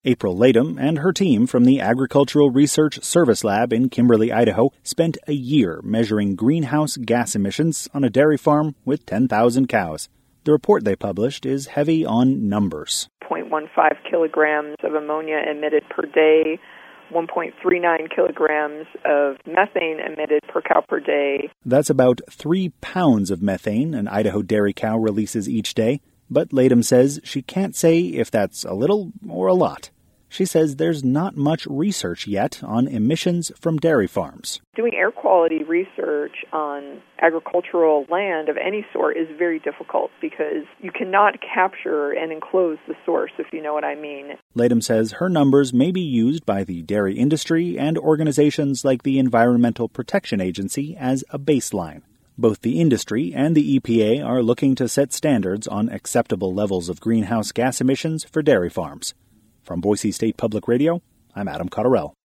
April Latham and her team from the Agricultural Research Service Lab in Kimberly, Idaho, spent a year measuring greenhouse gas emissions on a dairy farm with 10,000 cows. The report they published is heavy on numbers. 0.15 kilograms of ammonia emitted per day, 1.39 kilograms of methane emitted per cow per day. That's about 3 pounds of methane an Idaho dairy cow releases each day. But Latham says she can't say if that's a little or a lot. She says there's not much research yet on emissions from dairy farms. Doing air quality research on agricultural land of any sort is very difficult because you cannot capture and enclose the source, if you know what I mean. Latham says her numbers may be used by the dairy industry and organizations like the Environmental Protection Agency as a baseline. Both the industry and the EPA are looking to set standards on acceptable levels of greenhouse gas emissions for dairy farms. From Boise State Public Radio, I'm Adam Cotterell.